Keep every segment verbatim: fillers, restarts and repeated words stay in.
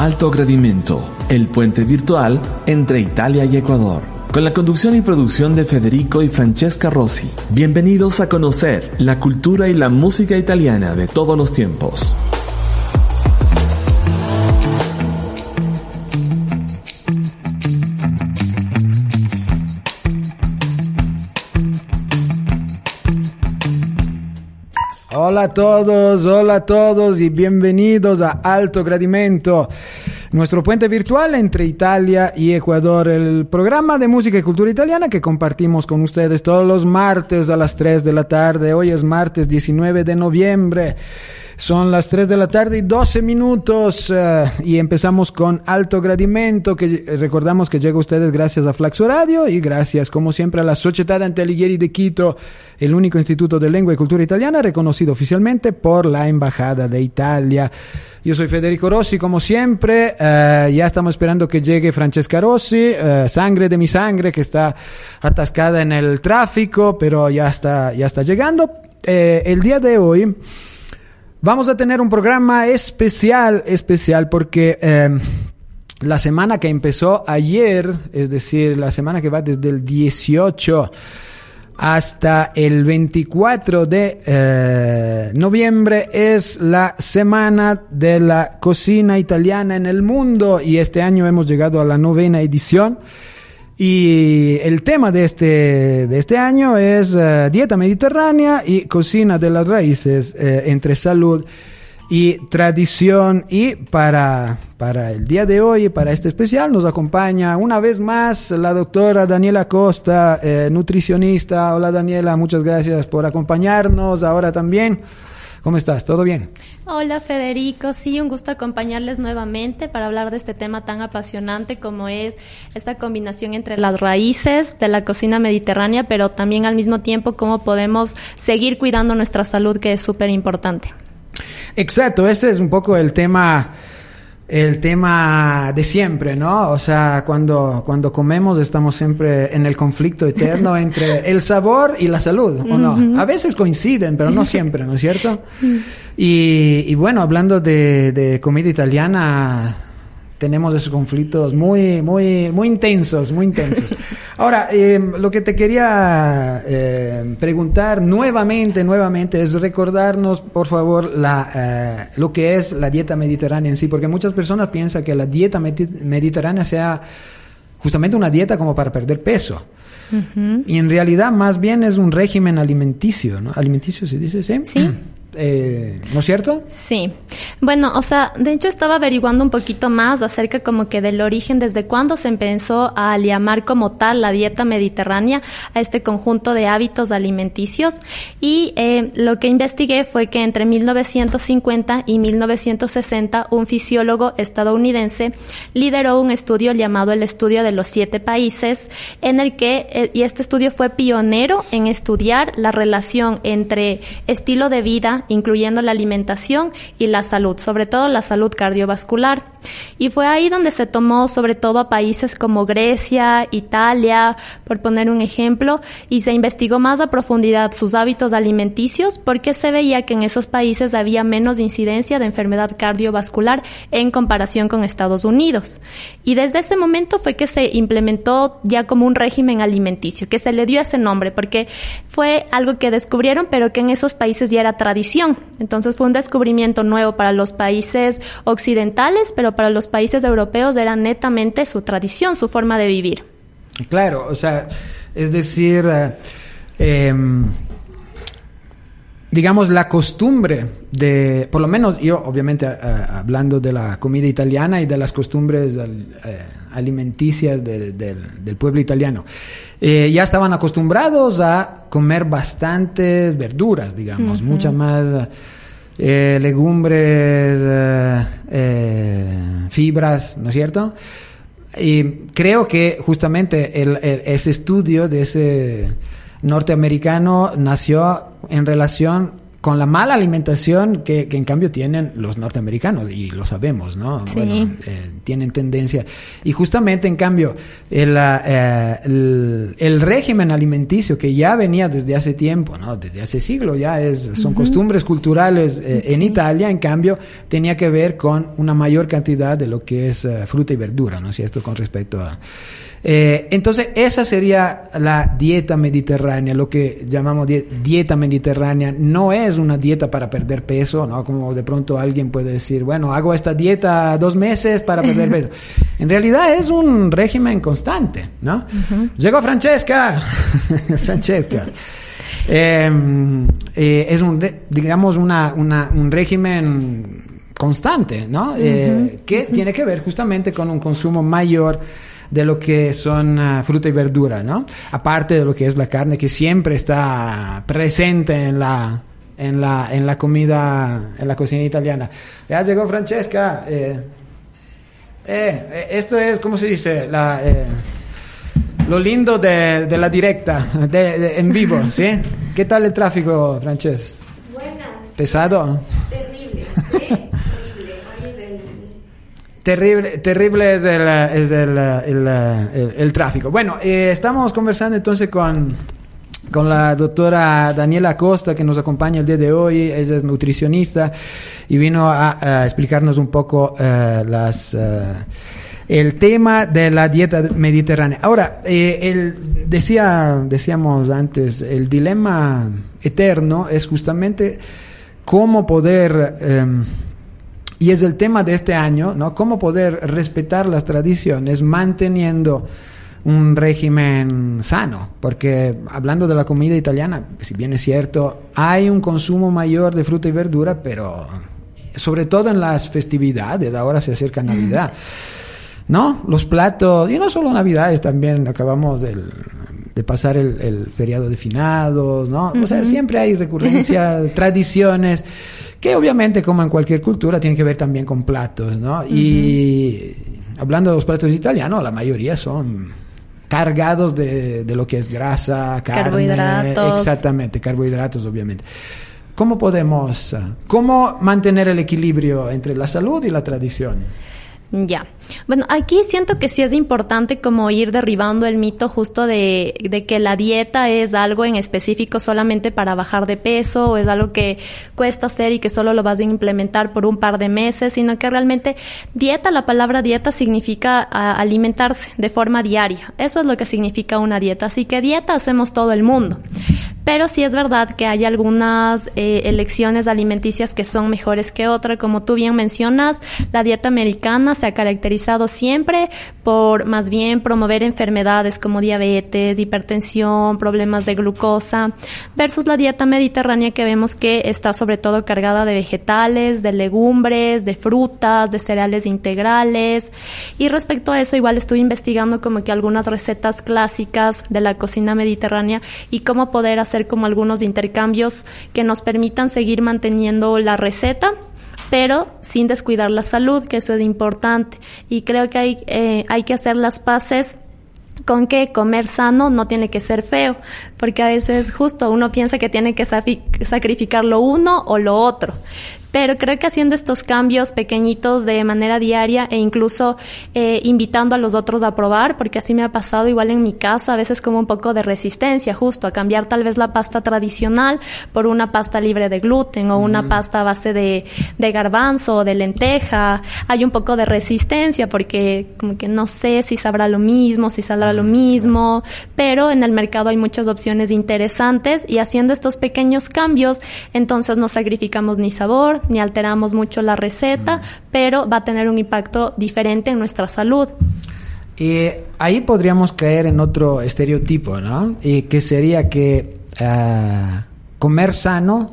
Alto Gradimento, el puente virtual entre Italia y Ecuador. Con la conducción y producción de Federico y Francesca Rossi. Bienvenidos a conocer la cultura y la música italiana de todos los tiempos. Hola a todos, hola a todos y bienvenidos a Alto Gradimento, nuestro puente virtual entre Italia y Ecuador, el programa de música y cultura italiana que compartimos con ustedes todos los martes a las tres de la tarde. Hoy es martes diecinueve de noviembre. Son las tres de la tarde y doce minutos uh, y empezamos con Alto Gradimento, que recordamos que llega a ustedes gracias a Flaxo Radio y gracias, como siempre, a la Società Dante Alighieri de Quito, el único instituto de lengua y cultura italiana reconocido oficialmente por la Embajada de Italia. Yo soy Federico Rossi, como siempre, uh, ya estamos esperando que llegue Francesca Rossi, uh, sangre de mi sangre, que está atascada en el tráfico, pero ya está, ya está llegando. Eh, el día de hoy vamos a tener un programa especial, especial porque eh, la semana que empezó ayer, es decir, la semana que va desde el dieciocho hasta el veinticuatro de eh, noviembre, es la semana de la cocina italiana en el mundo y este año hemos llegado a la novena edición. Y el tema de este, de este año es uh, dieta mediterránea y cocina de las raíces eh, entre salud y tradición. Y para, para el día de hoy, para este especial, nos acompaña una vez más la doctora Daniela Costa, eh, nutricionista. Hola Daniela, muchas gracias por acompañarnos ahora también. ¿Cómo estás? ¿Todo bien? Hola Federico, sí, un gusto acompañarles nuevamente para hablar de este tema tan apasionante como es esta combinación entre las raíces de la cocina mediterránea, pero también al mismo tiempo cómo podemos seguir cuidando nuestra salud, que es súper importante. Exacto, este es un poco el tema... El tema de siempre, ¿no? O sea, cuando, cuando comemos estamos siempre en el conflicto eterno entre el sabor y la salud, ¿o no? Uh-huh. A veces coinciden, pero no siempre, ¿no es cierto? Y, y bueno, hablando de, de comida italiana, tenemos esos conflictos muy, muy, muy intensos, muy intensos. Ahora, eh, lo que te quería eh, preguntar nuevamente, nuevamente, es recordarnos, por favor, la, eh, lo que es la dieta mediterránea en sí, porque muchas personas piensan que la dieta med- mediterránea sea justamente una dieta como para perder peso. Uh-huh. Y en realidad más bien es un régimen alimenticio, ¿no? Alimenticio se dice, ¿sí? Sí. Eh, ¿No es cierto? Sí. Bueno, o sea, de hecho estaba averiguando un poquito más acerca como que del origen, desde cuándo se empezó a llamar como tal la dieta mediterránea a este conjunto de hábitos alimenticios, y eh, lo que investigué fue que entre mil novecientos cincuenta y mil novecientos sesenta un fisiólogo estadounidense lideró un estudio llamado el Estudio de los Siete Países, en el que, eh, y este estudio fue pionero en estudiar la relación entre estilo de vida, incluyendo la alimentación y la salud, sobre todo la salud cardiovascular. Y fue ahí donde se tomó sobre todo a países como Grecia, Italia, por poner un ejemplo, y se investigó más a profundidad sus hábitos alimenticios, porque se veía que en esos países había menos incidencia de enfermedad cardiovascular en comparación con Estados Unidos. Y desde ese momento fue que se implementó ya como un régimen alimenticio, que se le dio ese nombre, porque fue algo que descubrieron, pero que en esos países ya era tradición. Entonces fue un descubrimiento nuevo para los países occidentales, pero para los países europeos era netamente su tradición, su forma de vivir. Claro, o sea, es decir, eh, eh, digamos, la costumbre de, por lo menos yo, obviamente, eh, hablando de la comida italiana y de las costumbres eh, alimenticias de, de, del pueblo italiano, eh, ya estaban acostumbrados a comer bastantes verduras, digamos, uh-huh. muchas más eh, legumbres, eh, eh, fibras, ¿no es cierto? Y creo que justamente el, el, ese estudio de ese norteamericano nació en relación con la mala alimentación que, que en cambio tienen los norteamericanos, y lo sabemos, ¿no? Sí. Bueno, eh, tienen tendencia. Y justamente, en cambio, el, eh, el, el régimen alimenticio que ya venía desde hace tiempo, ¿no? Desde hace siglos, ya es, son uh-huh. costumbres culturales eh, sí. en Italia, en cambio, tenía que ver con una mayor cantidad de lo que es uh, fruta y verdura, ¿no es cierto?, con respecto a... Eh, entonces, esa sería la dieta mediterránea, lo que llamamos die- dieta mediterránea. No es una dieta para perder peso, ¿no? Como de pronto alguien puede decir, bueno, hago esta dieta dos meses para perder peso. En realidad es un régimen constante, ¿no? Uh-huh. Llegó Francesca. Francesca. Eh, eh, es un, digamos, una, una, un régimen constante, ¿no? Uh-huh. Eh, que uh-huh. tiene que ver justamente con un consumo mayor de lo que son uh, fruta y verdura, ¿no? Aparte de lo que es la carne, que siempre está presente en la en la en la comida, en la cocina italiana. Ya llegó Francesca. Eh, eh, esto es, ¿cómo se dice? La, eh, lo lindo de, de la directa, de, de, en vivo, ¿sí? ¿Qué tal el tráfico, Francesca? Buenas. ¿Pesado? Terrible, ¿eh? Terrible, terrible es el, es el, el, el, el tráfico. Bueno, eh, estamos conversando entonces con, con la doctora Daniela Acosta, que nos acompaña el día de hoy. Ella es nutricionista y vino a, a explicarnos un poco uh, las... Uh, el tema de la dieta mediterránea. Ahora, eh, el, decía, decíamos antes, el dilema eterno es justamente cómo poder... Eh, Y es el tema de este año, ¿no? Cómo poder respetar las tradiciones manteniendo un régimen sano. Porque hablando de la comida italiana, si bien es cierto, hay un consumo mayor de fruta y verdura, pero sobre todo en las festividades, ahora se acerca Navidad, ¿no? Los platos, y no solo Navidades, también acabamos del, de pasar el, el feriado de finados, ¿no? Uh-huh. O sea, siempre hay recurrencias, tradiciones, que obviamente, como en cualquier cultura, tienen que ver también con platos, ¿no? Uh-huh. Y hablando de los platos italianos, la mayoría son cargados de, de lo que es grasa, carne, carbohidratos. Exactamente, carbohidratos, obviamente. ¿Cómo podemos, cómo mantener el equilibrio entre la salud y la tradición? Ya. Bueno, aquí siento que sí es importante como ir derribando el mito justo de, de que la dieta es algo en específico solamente para bajar de peso, o es algo que cuesta hacer y que solo lo vas a implementar por un par de meses, sino que realmente dieta, la palabra dieta significa a, alimentarse de forma diaria. Eso es lo que significa una dieta. Así que dieta hacemos todo el mundo. Pero sí es verdad que hay algunas eh, elecciones alimenticias que son mejores que otras. Como tú bien mencionas, la dieta americana se ha caracterizado siempre por más bien promover enfermedades como diabetes, hipertensión, problemas de glucosa, versus la dieta mediterránea, que vemos que está sobre todo cargada de vegetales, de legumbres, de frutas, de cereales integrales. Y respecto a eso, igual estuve investigando como que algunas recetas clásicas de la cocina mediterránea y cómo poder hacer como algunos intercambios que nos permitan seguir manteniendo la receta, pero sin descuidar la salud, que eso es importante. Y creo que hay, eh, hay que hacer las paces con que comer sano no tiene que ser feo, porque a veces justo uno piensa que tiene que sacrificar lo uno o lo otro. Pero creo que haciendo estos cambios pequeñitos de manera diaria e incluso eh, invitando a los otros a probar, porque así me ha pasado igual en mi casa, a veces como un poco de resistencia justo a cambiar tal vez la pasta tradicional por una pasta libre de gluten o una mm. pasta a base de, de garbanzo o de lenteja. Hay un poco de resistencia porque como que no sé si sabrá lo mismo, si saldrá lo mismo, pero en el mercado hay muchas opciones interesantes y haciendo estos pequeños cambios, entonces no sacrificamos ni sabor, ni alteramos mucho la receta, mm. pero va a tener un impacto diferente en nuestra salud. Y ahí podríamos caer en otro estereotipo, ¿no? Y que sería que uh, comer sano,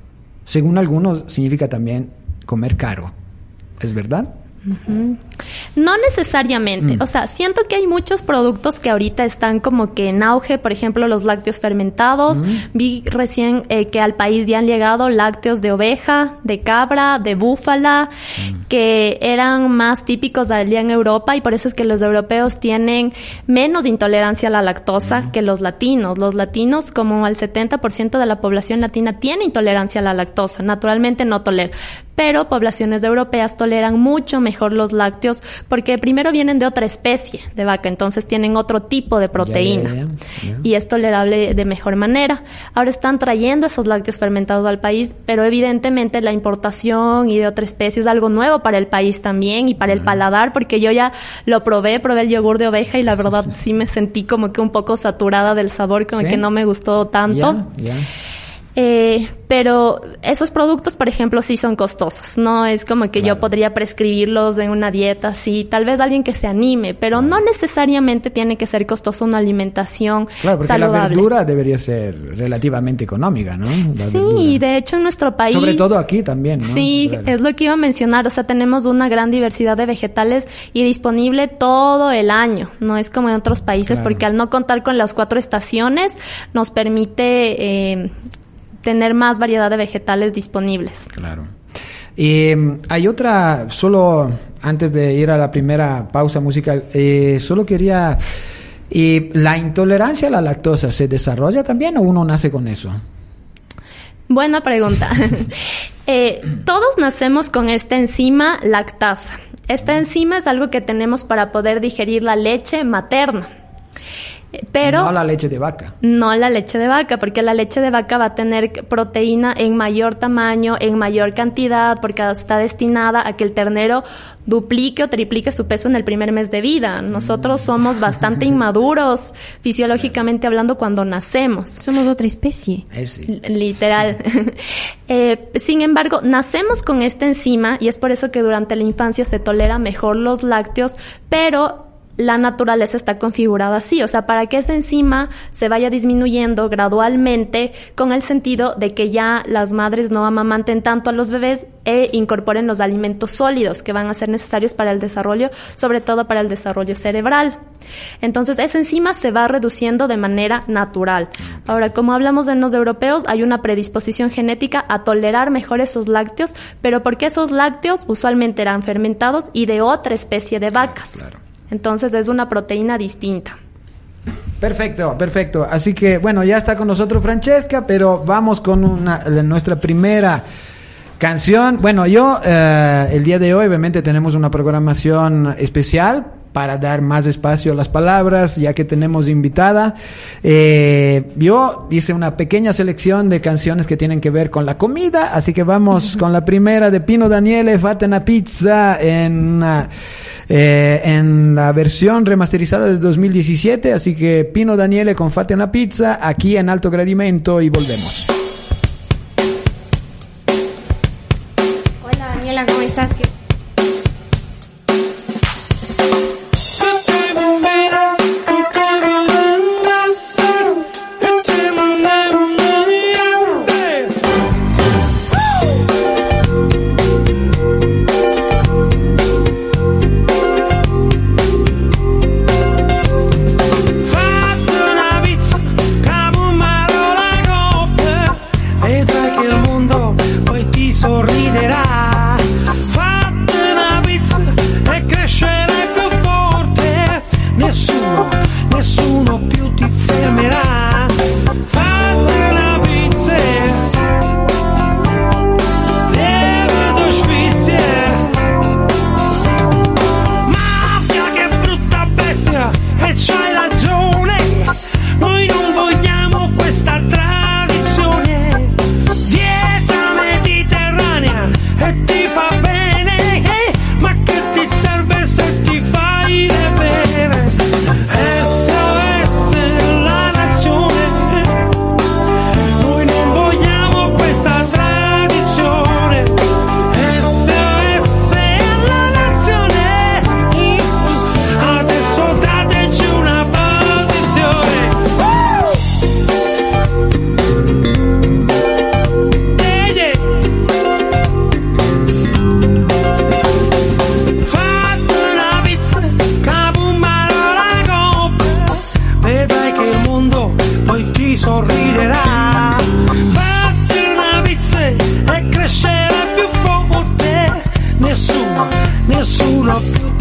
según algunos, significa también comer caro. ¿Es verdad? Uh-huh. No necesariamente. Mm. O sea, siento que hay muchos productos que ahorita están como que en auge. Por ejemplo, los lácteos fermentados. Mm. Vi recién eh, que al país ya han llegado lácteos de oveja, de cabra, de búfala, mm. que eran más típicos allá en Europa, y por eso es que los europeos tienen menos intolerancia a la lactosa mm. que los latinos. Los latinos, como el setenta por ciento de la población latina, tiene intolerancia a la lactosa. Naturalmente no tolera. Pero poblaciones europeas toleran mucho mejor los lácteos porque primero vienen de otra especie de vaca, entonces tienen otro tipo de proteína. Yeah, yeah, yeah. Y es tolerable de mejor manera. Ahora están trayendo esos lácteos fermentados al país, pero evidentemente la importación y de otra especie es algo nuevo para el país también y para uh-huh. el paladar, porque yo ya lo probé, probé el yogur de oveja y la verdad sí me sentí como que un poco saturada del sabor, como ¿sí? que no me gustó tanto. Yeah, yeah. Eh, pero esos productos, por ejemplo, sí son costosos. No es como que claro. yo podría prescribirlos en una dieta así. Tal vez alguien que se anime, pero claro. no necesariamente tiene que ser costoso una alimentación claro, porque saludable. La verdura debería ser relativamente económica, ¿no? La sí, verdura. De hecho en nuestro país... Sobre todo aquí también, ¿no? Sí, claro. es lo que iba a mencionar. O sea, tenemos una gran diversidad de vegetales y disponible todo el año. No es como en otros países, claro. porque al no contar con las cuatro estaciones nos permite... Eh, tener más variedad de vegetales disponibles. Claro. Eh, hay otra, solo antes de ir a la primera pausa musical, eh, solo quería... Eh, ¿la intolerancia a la lactosa se desarrolla también o uno nace con eso? Buena pregunta. eh, todos nacemos con esta enzima lactasa. Esta enzima es algo que tenemos para poder digerir la leche materna. Pero no la leche de vaca. No la leche de vaca, porque la leche de vaca va a tener proteína en mayor tamaño, en mayor cantidad, porque está destinada a que el ternero duplique o triplique su peso en el primer mes de vida. Nosotros somos bastante inmaduros, fisiológicamente hablando, cuando nacemos. Somos otra especie. Sí. Literal. eh, sin embargo, nacemos con esta enzima y es por eso que durante la infancia se tolera mejor los lácteos, pero la naturaleza está configurada así, o sea, para que esa enzima se vaya disminuyendo gradualmente con el sentido de que ya las madres no amamanten tanto a los bebés e incorporen los alimentos sólidos que van a ser necesarios para el desarrollo, sobre todo para el desarrollo cerebral. Entonces, esa enzima se va reduciendo de manera natural. Ahora, como hablamos de los europeos, hay una predisposición genética a tolerar mejor esos lácteos, pero porque esos lácteos usualmente eran fermentados y de otra especie de vacas. Claro. Entonces es una proteína distinta. Perfecto, perfecto. Así que, bueno, ya está con nosotros Francesca, pero vamos con una, nuestra primera canción. Bueno, yo, eh, el día de hoy, obviamente, tenemos una programación especial para dar más espacio a las palabras, ya que tenemos invitada. Eh, yo hice una pequeña selección de canciones que tienen que ver con la comida, así que vamos con la primera de Pino Daniele, Fate una pizza, en una... Eh, en la versión remasterizada de dos mil diecisiete, así que Pino Daniele con Fate una pizza aquí en Alto Gradimento y volvemos. Hola Daniela, ¿cómo estás? ¿Qué? Sorriderà, fate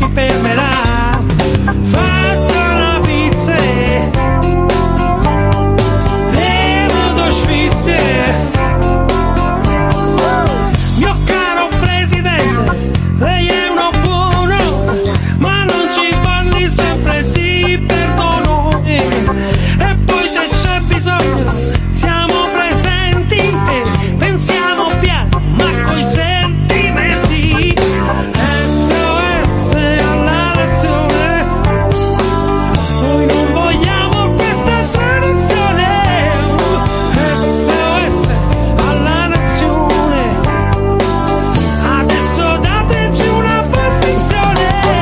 si fermerà. Fatto una pizza, bevo due sfizze. Mio caro presidente, lei è uno buono, ma non ci parli sempre di perdono. E poi se c'è bisogno siamo presenti e pensiamo piano ma coi sentimenti. S O S alla nazione, noi non vogliamo questa tradizione. S O S alla nazione, adesso dateci una posizione.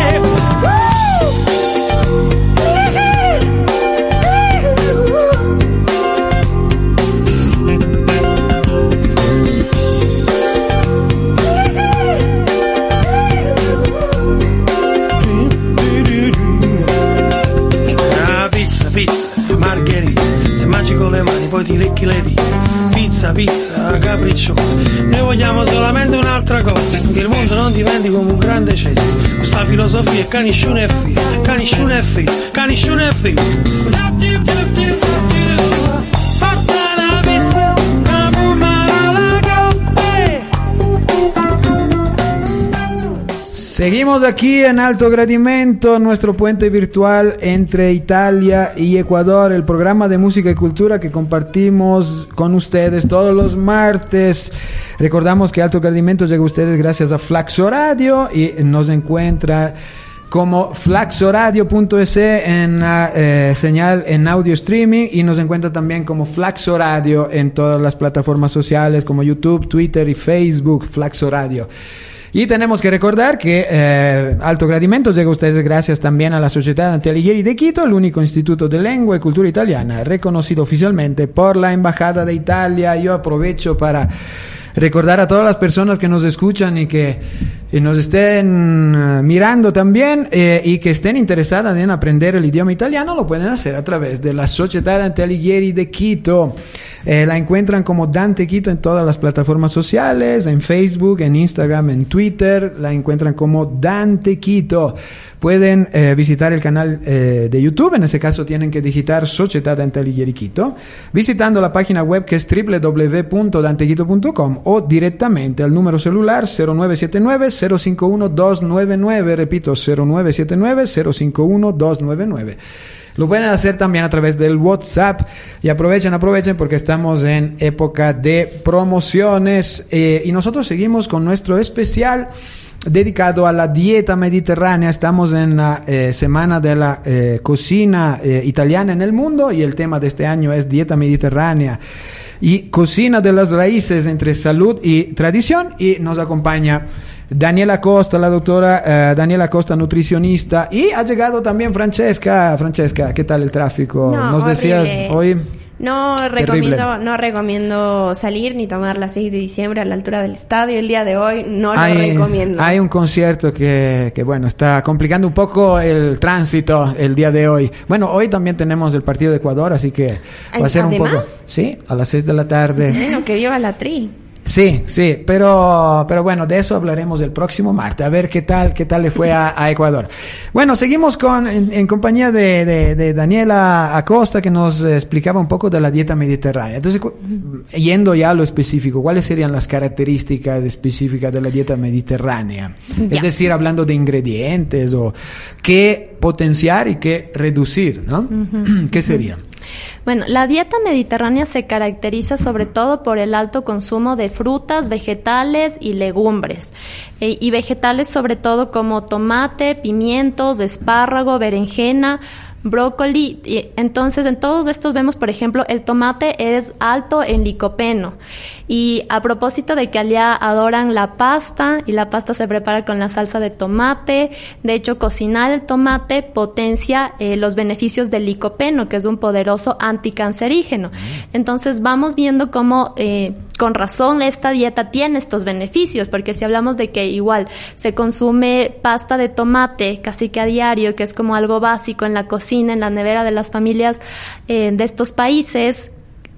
Ah, pizza, pizza, margherita, se mangi con le mani poi ti lecchi le dita. Pizza, pizza, capricciosa, noi vogliamo solamente un'altra cosa, che il mondo non diventi come un grande cesso. Questa filosofia è caniscione e figlio, caniscione e figlio, caniscione e figlio. Porta la pizza, una fumara la coppe. Seguimos aquí en Alto Gradimento, nuestro puente virtual entre Italia y Ecuador, el programa de música y cultura que compartimos con ustedes todos los martes. Recordamos que Alto Gradimento llega a ustedes gracias a Flaxo Radio y nos encuentra como flaxoradio punto es en la eh, señal en audio streaming, y nos encuentra también como Flaxo Radio en todas las plataformas sociales como YouTube, Twitter y Facebook. Flaxo Radio. Y tenemos que recordar que eh, Alto Gradimento llega a ustedes gracias también a la Sociedad Dante Alighieri de Quito, el único instituto de lengua y cultura italiana reconocido oficialmente por la Embajada de Italia. Yo aprovecho para recordar a todas las personas que nos escuchan y que y nos estén uh, mirando también eh, y que estén interesadas en aprender el idioma italiano, lo pueden hacer a través de la Sociedad Dante Alighieri de Quito. Eh, la encuentran como Dante Quito en todas las plataformas sociales, en Facebook, en Instagram, en Twitter. La encuentran como Dante Quito. Pueden eh, visitar el canal eh, de YouTube, en ese caso tienen que digitar Società Dante Alighieri Quito, visitando la página web que es doble u doble u doble u punto dante quito punto com o directamente al número celular cero nueve siete nueve cero cinco uno dos nueve nueve, repito, cero nueve siete nueve cero cinco uno dos nueve nueve. Lo pueden hacer también a través del WhatsApp, y aprovechen, aprovechen porque estamos en época de promociones eh, y nosotros seguimos con nuestro especial dedicado a la dieta mediterránea. Estamos en la eh, semana de la eh, cocina eh, italiana en el mundo, y el tema de este año es dieta mediterránea y cocina de las raíces entre salud y tradición, y nos acompaña Daniela Costa, la doctora eh, Daniela Costa, nutricionista, y ha llegado también Francesca. Francesca, ¿qué tal el tráfico? No, Nos horrible. decías hoy. No recomiendo, no recomiendo salir ni tomar la seis de diciembre a la altura del estadio. El día de hoy no hay, lo recomiendo. Hay un concierto que, que, bueno, está complicando un poco el tránsito el día de hoy. Bueno, hoy también tenemos el partido de Ecuador, así que va a ser un poco... Sí, a las seis de la tarde. Bueno, que viva la tri. Sí, sí, pero, pero bueno, de eso hablaremos el próximo martes, a ver qué tal, qué tal le fue a, a Ecuador. Bueno, seguimos con, en, en compañía de, de, de Daniela Acosta, que nos explicaba un poco de la dieta mediterránea. Entonces, yendo ya a lo específico, ¿cuáles serían las características específicas de la dieta mediterránea? Ya. Es decir, hablando de ingredientes, o qué potenciar y qué reducir, ¿no? Uh-huh, ¿Qué sería? Bueno, la dieta mediterránea se caracteriza sobre todo por el alto consumo de frutas, vegetales y legumbres. Eh, y vegetales sobre todo como tomate, pimientos, espárrago, berenjena, brócoli. Y entonces, en todos estos vemos, por ejemplo, el tomate es alto en licopeno. Y a propósito de que allá adoran la pasta, y la pasta se prepara con la salsa de tomate, de hecho, cocinar el tomate potencia eh, los beneficios del licopeno, que es un poderoso anticancerígeno. Entonces, vamos viendo cómo, eh, con razón, esta dieta tiene estos beneficios, porque si hablamos de que igual se consume pasta de tomate casi que a diario, que es como algo básico en la cocina, en la nevera de las familias eh, de estos países,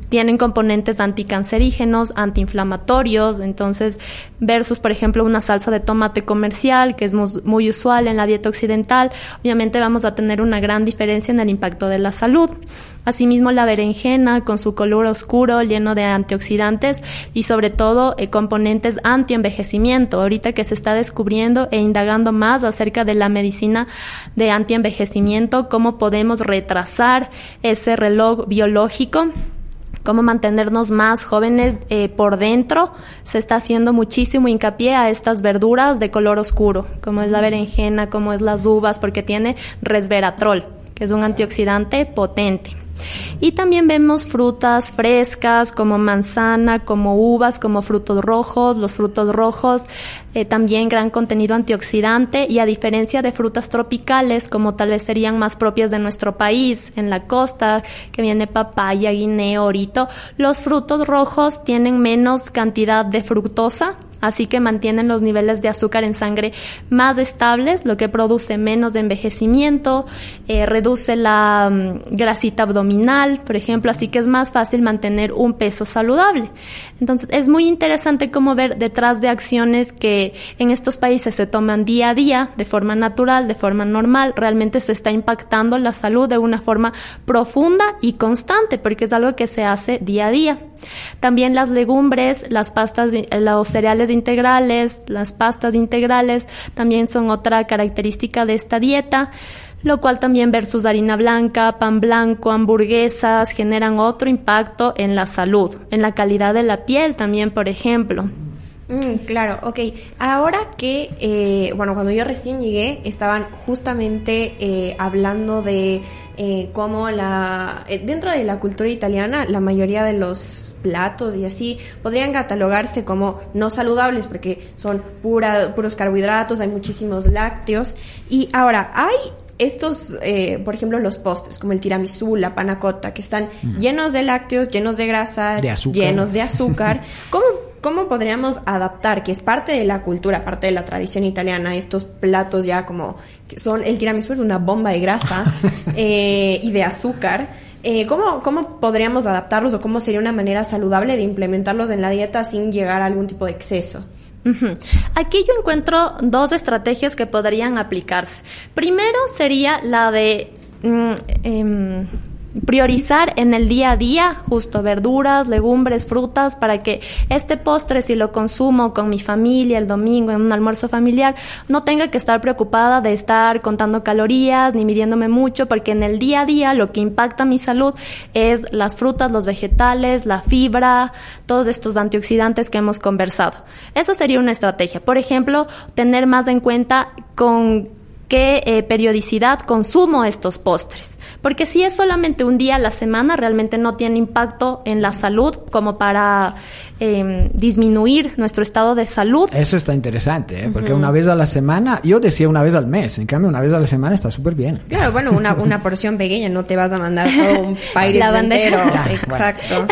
tienen componentes anticancerígenos, antiinflamatorios, entonces versus, por ejemplo, una salsa de tomate comercial, que es muy, muy usual en la dieta occidental, obviamente vamos a tener una gran diferencia en el impacto de la salud. Asimismo, la berenjena, con su color oscuro, lleno de antioxidantes y sobre todo eh, componentes antienvejecimiento, ahorita que se está descubriendo e indagando más acerca de la medicina de antienvejecimiento, cómo podemos retrasar ese reloj biológico, cómo mantenernos más jóvenes eh, por dentro. Se está haciendo muchísimo hincapié a estas verduras de color oscuro, como es la berenjena, como es las uvas, porque tiene resveratrol, que es un antioxidante potente. Y también vemos frutas frescas como manzana, como uvas, como frutos rojos. Los frutos rojos eh, también gran contenido antioxidante, y a diferencia de frutas tropicales como tal vez serían más propias de nuestro país, en la costa, que viene papaya, guineo, orito, los frutos rojos tienen menos cantidad de fructosa, así que mantienen los niveles de azúcar en sangre más estables, lo que produce menos de envejecimiento, eh, reduce la um, grasita abdominal, por ejemplo, así que es más fácil mantener un peso saludable. Entonces, es muy interesante cómo ver detrás de acciones que en estos países se toman día a día, de forma natural, de forma normal, realmente se está impactando la salud de una forma profunda y constante, porque es algo que se hace día a día. También las legumbres, las pastas, los cereales integrales, las pastas integrales también son otra característica de esta dieta, lo cual también versus harina blanca, pan blanco, hamburguesas generan otro impacto en la salud, en la calidad de la piel también, por ejemplo. Mm, claro, ok. Ahora que, eh, bueno, cuando yo recién llegué, estaban justamente eh, hablando de eh, cómo la, eh, dentro de la cultura italiana, la mayoría de los platos y así podrían catalogarse como no saludables porque son pura, puros carbohidratos, hay muchísimos lácteos. Y ahora, hay estos, eh, por ejemplo, los postres, como el tiramisú, la panna cotta, que están mm. llenos de lácteos, llenos de grasa, de azúcar. llenos de azúcar. ¿Cómo ¿Cómo podríamos adaptar, que es parte de la cultura, parte de la tradición italiana, estos platos ya como que son, el tiramisú es una bomba de grasa eh, y de azúcar? Eh, ¿cómo, ¿Cómo podríamos adaptarlos o cómo sería una manera saludable de implementarlos en la dieta sin llegar a algún tipo de exceso? Uh-huh. Aquí yo encuentro dos estrategias que podrían aplicarse. Primero sería la de Mm, eh, priorizar en el día a día justo verduras, legumbres, frutas, para que este postre, si lo consumo con mi familia el domingo en un almuerzo familiar, no tenga que estar preocupada de estar contando calorías ni midiéndome mucho, porque en el día a día lo que impacta mi salud es las frutas, los vegetales, la fibra, todos estos antioxidantes que hemos conversado. Esa sería una estrategia. Por ejemplo, tener más en cuenta con qué eh, periodicidad consumo estos postres. Porque si es solamente un día a la semana, realmente no tiene impacto en la salud como para eh, disminuir nuestro estado de salud. Eso está interesante, ¿eh? Porque Uh-huh. una vez a la semana, yo decía una vez al mes, en cambio una vez a la semana está súper bien. Claro, bueno, una, una porción pequeña, no te vas a mandar todo un país La entero. bandeja. Exacto.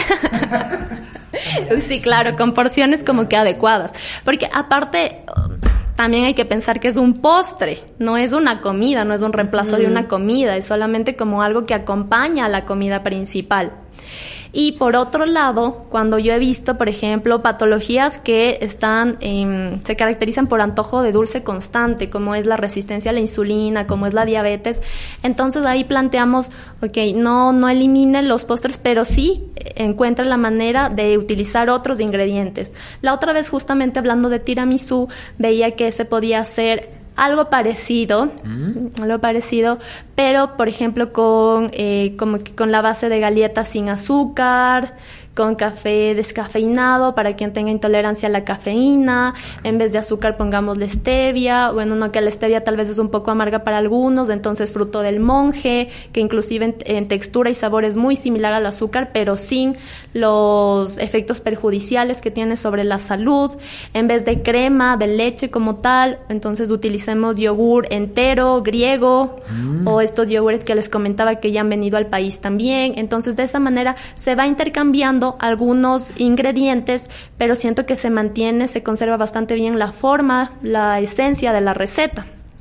Sí, claro, con porciones como que adecuadas. Porque aparte, también hay que pensar que es un postre, no es una comida, no es un reemplazo mm. de una comida, es solamente como algo que acompaña a la comida principal. Y por otro lado, cuando yo he visto, por ejemplo, patologías que están eh, se caracterizan por antojo de dulce constante, como es la resistencia a la insulina, como es la diabetes, entonces ahí planteamos, ok, no, no elimine los postres, pero sí encuentre la manera de utilizar otros ingredientes. La otra vez, justamente hablando de tiramisú, veía que se podía hacer algo parecido, ¿Mm? algo parecido, pero por ejemplo con eh, como que con la base de galletas sin azúcar, con café descafeinado para quien tenga intolerancia a la cafeína, en vez de azúcar pongámosle stevia, bueno, no, que la stevia tal vez es un poco amarga para algunos, entonces fruto del monje, que inclusive en, en textura y sabor es muy similar al azúcar, pero sin los efectos perjudiciales que tiene sobre la salud. En vez de crema, de leche como tal, entonces utilicemos yogur entero, griego, mm. o estos yogures que les comentaba que ya han venido al país también. Entonces de esa manera se va intercambiando algunos ingredientes, pero siento que se mantiene, se conserva bastante bien la forma, la esencia de la receta.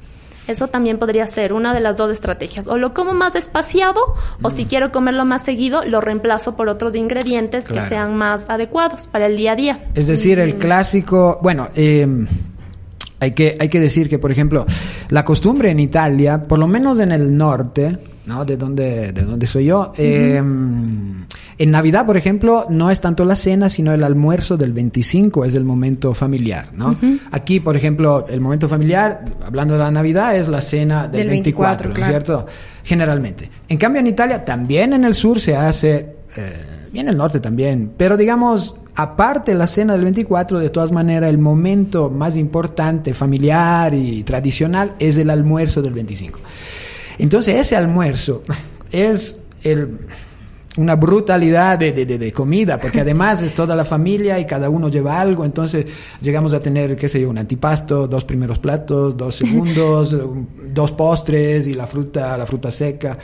Eso también podría ser una de las dos estrategias. O lo como más espaciado, mm. o si quiero comerlo más seguido, lo reemplazo por otros ingredientes claro. que sean más adecuados para el día a día. Es decir, mm. el clásico... Bueno, eh, hay que, hay que decir que, por ejemplo, la costumbre en Italia, por lo menos en el norte, ¿no? De donde, de donde soy yo, uh-huh. eh, en Navidad, por ejemplo, no es tanto la cena, sino el almuerzo del veinticinco, es el momento familiar, ¿no? Uh-huh. Aquí, por ejemplo, el momento familiar, hablando de la Navidad, es la cena del, del veinticuatro, ¿no es cierto? Generalmente. En cambio, en Italia, también en el sur se hace, eh, y en el norte también, pero digamos... Aparte de la cena del veinticuatro, de todas maneras, el momento más importante, familiar y tradicional, es el almuerzo del veinticinco. Entonces, ese almuerzo es el, una brutalidad de, de, de, de comida, porque además es toda la familia y cada uno lleva algo, entonces llegamos a tener, qué sé yo, un antipasto, dos primeros platos, dos segundos, dos postres y la fruta, la fruta seca.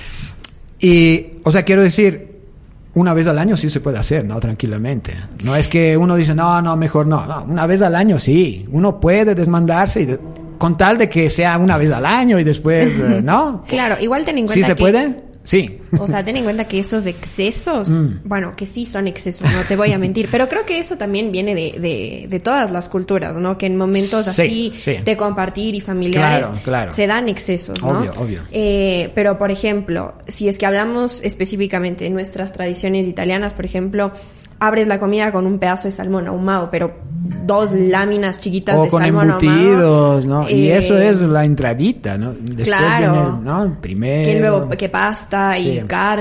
Y, o sea, quiero decir... Una vez al año sí se puede hacer, ¿no? Tranquilamente. No es que uno dice, no, no, mejor no. No, una vez al año sí. Uno puede desmandarse y de, con tal de que sea una vez al año y después, ¿no? Claro, igual ten en cuenta ¿Sí se que... puede? Sí. O sea, ten en cuenta que esos excesos, mm. bueno, que sí son excesos, no te voy a mentir, pero creo que eso también viene de, de, de todas las culturas, ¿no? Que en momentos sí, así sí. de compartir y familiares claro, claro. se dan excesos, ¿no? Obvio, obvio. Eh, pero, por ejemplo, si es que hablamos específicamente de nuestras tradiciones italianas, por ejemplo, abres la comida con un pedazo de salmón ahumado, pero dos láminas chiquitas o de con salmón embutidos, ahumado. ¿no? Eh, y eso es la entradita, ¿no? Después claro. viene, ¿no? Primero. Que luego, que pasta sí. y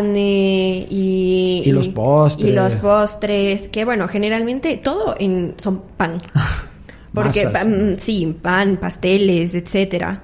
carne y... Y los postres. Y los postres, que bueno, generalmente todo en, son pan. Porque, Masas, pan, ¿no? sí, pan, pasteles, etcétera.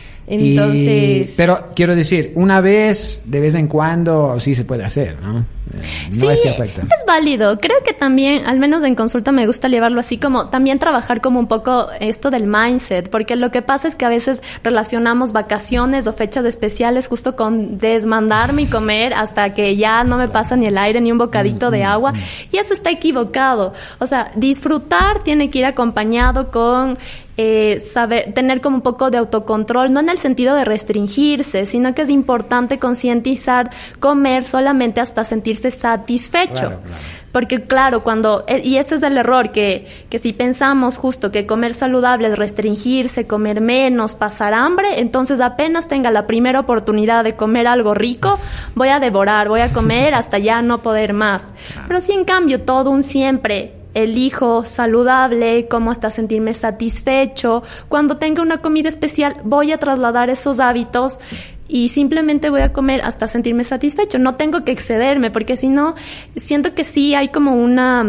Entonces... Y, pero quiero decir, una vez, de vez en cuando, sí se puede hacer, ¿no? Eh, no sí, es que afecta. Es válido. Creo que también, al menos en consulta, me gusta llevarlo así como, también trabajar como un poco esto del mindset, porque lo que pasa es que a veces relacionamos vacaciones o fechas especiales justo con desmandarme y comer hasta que ya no me pasa ni el aire ni un bocadito de agua, y eso está equivocado. O sea, disfrutar tiene que ir acompañado con... Eh, saber, tener como un poco de autocontrol, no en el sentido de restringirse, sino que es importante concientizar, comer solamente hasta sentirse satisfecho. Claro, claro. Porque claro, cuando, y ese es el error, que, que si pensamos justo que comer saludable es restringirse, comer menos, pasar hambre, entonces apenas tenga la primera oportunidad de comer algo rico, voy a devorar, voy a comer hasta ya no poder más. Pero si en cambio todo un siempre elijo saludable, como hasta sentirme satisfecho, cuando tenga una comida especial voy a trasladar esos hábitos y simplemente voy a comer hasta sentirme satisfecho, no tengo que excederme, porque si no, siento que sí hay como una...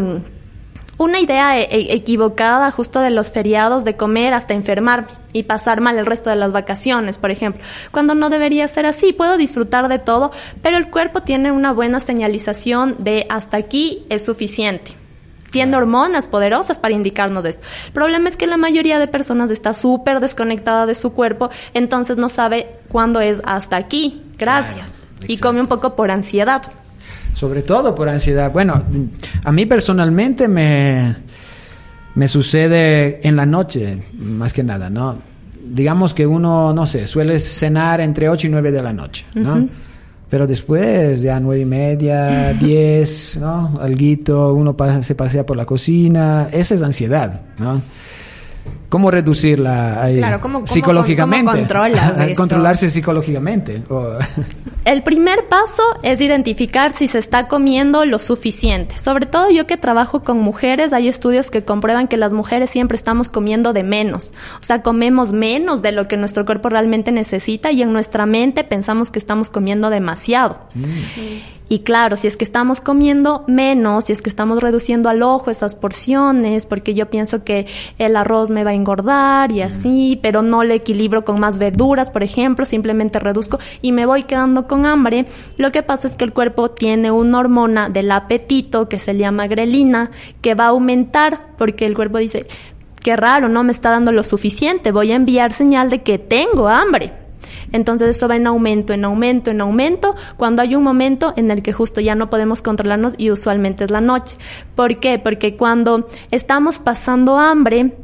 una idea e- equivocada justo de los feriados de comer hasta enfermarme y pasar mal el resto de las vacaciones, por ejemplo, cuando no debería ser así. Puedo disfrutar de todo, pero el cuerpo tiene una buena señalización de hasta aquí es suficiente. Tiene hormonas poderosas para indicarnos esto. El problema es que la mayoría de personas está súper desconectada de su cuerpo, entonces no sabe cuándo es hasta aquí. Gracias. Claro, y come un poco por ansiedad. Sobre todo por ansiedad. Bueno, a mí personalmente me, me sucede en la noche, más que nada, ¿no? Digamos que uno, no sé, suele cenar entre ocho y nueve de la noche, ¿no? Uh-huh. Pero después, ya nueve y media, diez, ¿no? Alguito, uno pasa, se pasea por la cocina. Esa es ansiedad, ¿no? ¿Cómo reducirla ahí? Claro, ¿cómo, cómo, psicológicamente? ¿cómo controlas eso? Controlarse psicológicamente. Oh. El primer paso es identificar si se está comiendo lo suficiente. Sobre todo yo que trabajo con mujeres, hay estudios que comprueban que las mujeres siempre estamos comiendo de menos. O sea, comemos menos de lo que nuestro cuerpo realmente necesita y en nuestra mente pensamos que estamos comiendo demasiado. Mm. Y claro, si es que estamos comiendo menos, si es que estamos reduciendo al ojo esas porciones, porque yo pienso que el arroz me va a engordar y así, mm. pero no le equilibro con más verduras, por ejemplo, simplemente reduzco y me voy quedando con hambre, lo que pasa es que el cuerpo tiene una hormona del apetito que se llama grelina, que va a aumentar porque el cuerpo dice, qué raro, no me está dando lo suficiente, voy a enviar señal de que tengo hambre. Entonces eso va en aumento, en aumento, en aumento, cuando hay un momento en el que justo ya no podemos controlarnos y usualmente es la noche. ¿Por qué? Porque cuando estamos pasando hambre,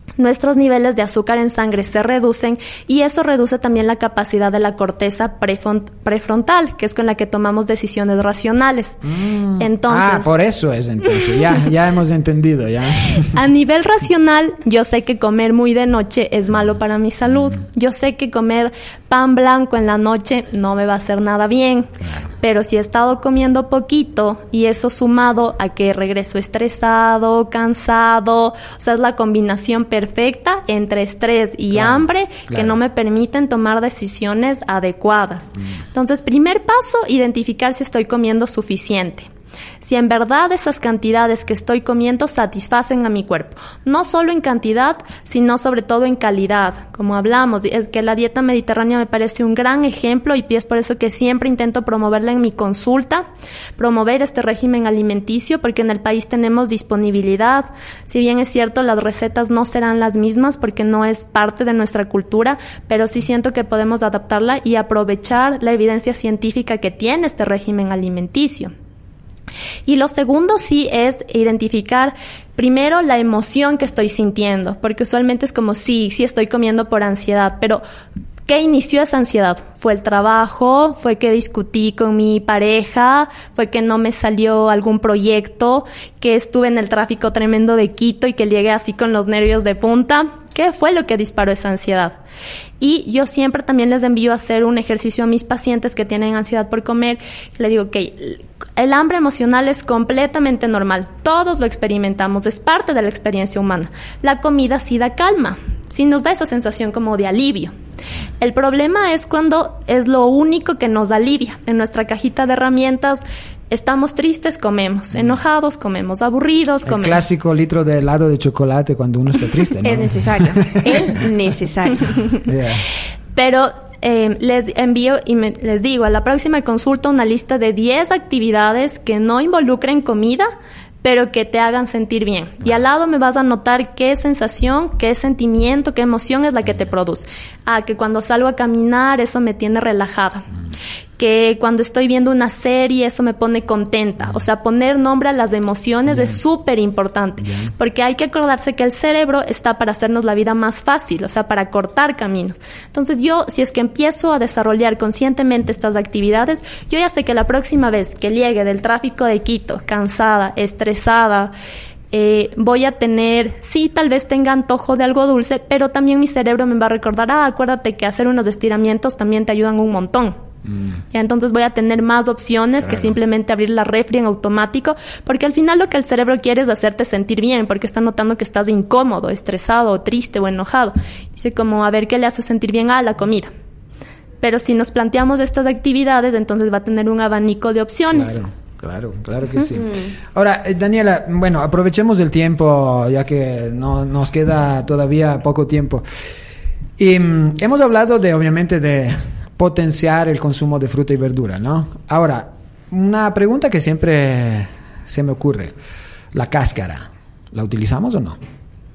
nuestros niveles de azúcar en sangre se reducen y eso reduce también la capacidad de la corteza prefron- prefrontal, que es con la que tomamos decisiones racionales. Mm. Entonces, ah, por eso es entonces, ya, ya hemos entendido, ya. A nivel racional, yo sé que comer muy de noche es malo para mi salud. Yo sé que comer pan blanco en la noche no me va a hacer nada bien. Claro. Pero si he estado comiendo poquito y eso sumado a que regreso estresado, cansado, o sea, es la combinación perfecta entre estrés y claro, hambre claro. que no me permiten tomar decisiones adecuadas. Mm. Entonces, primer paso, identificar si estoy comiendo suficiente. Si en verdad esas cantidades que estoy comiendo satisfacen a mi cuerpo, no solo en cantidad, sino sobre todo en calidad. Como hablamos, es que la dieta mediterránea me parece un gran ejemplo y es por eso que siempre intento promoverla en mi consulta, promover este régimen alimenticio, porque en el país tenemos disponibilidad. Si bien es cierto, las recetas no serán las mismas porque no es parte de nuestra cultura, pero sí siento que podemos adaptarla y aprovechar la evidencia científica que tiene este régimen alimenticio. Y lo segundo sí es identificar primero la emoción que estoy sintiendo, porque usualmente es como sí, sí estoy comiendo por ansiedad, pero ¿qué inició esa ansiedad? ¿Fue el trabajo? ¿Fue que discutí con mi pareja? ¿Fue que no me salió algún proyecto? ¿Que estuve en el tráfico tremendo de Quito y que llegué así con los nervios de punta? ¿Qué fue lo que disparó esa ansiedad? Y yo siempre también les envío a hacer un ejercicio a mis pacientes que tienen ansiedad por comer. Le digo, ok, el hambre emocional es completamente normal. Todos lo experimentamos, es parte de la experiencia humana. La comida sí da calma, sí nos da esa sensación como de alivio. El problema es cuando es lo único que nos alivia. En nuestra cajita de herramientas estamos tristes, comemos. Enojados, comemos. Aburridos, comemos. El clásico litro de helado de chocolate cuando uno está triste, ¿no? Es necesario. Es necesario. Yeah. Pero eh, les envío y me, les digo, a la próxima consulta una lista de diez actividades que no involucren comida, pero que te hagan sentir bien. Y al lado me vas a notar qué sensación, qué sentimiento, qué emoción es la que te produce. Ah, que cuando salgo a caminar eso me tiene relajada. Que cuando estoy viendo una serie eso me pone contenta. O sea, poner nombre a las emociones yeah. es súper importante. Yeah. Porque hay que acordarse que el cerebro está para hacernos la vida más fácil, o sea, para cortar caminos. Entonces yo, si es que empiezo a desarrollar conscientemente estas actividades, yo ya sé que la próxima vez que llegue del tráfico de Quito, cansada, estresada, Eh, voy a tener, sí, tal vez tenga antojo de algo dulce, pero también mi cerebro me va a recordar, ah, acuérdate que hacer unos estiramientos también te ayudan un montón. Mm. Ya, entonces voy a tener más opciones claro. que simplemente abrir la refri en automático, porque al final lo que el cerebro quiere es hacerte sentir bien, porque está notando que estás incómodo, estresado, triste o enojado. Dice como, a ver, ¿qué le hace sentir bien? Ah, la comida. Pero si nos planteamos estas actividades, entonces va a tener un abanico de opciones. Claro. Claro, claro que sí. Ahora, eh, Daniela, bueno, aprovechemos el tiempo, ya que no nos queda todavía poco tiempo. Y um, hemos hablado de, obviamente, de potenciar el consumo de fruta y verdura, ¿no? Ahora, una pregunta que siempre se me ocurre. La cáscara, ¿la utilizamos o no?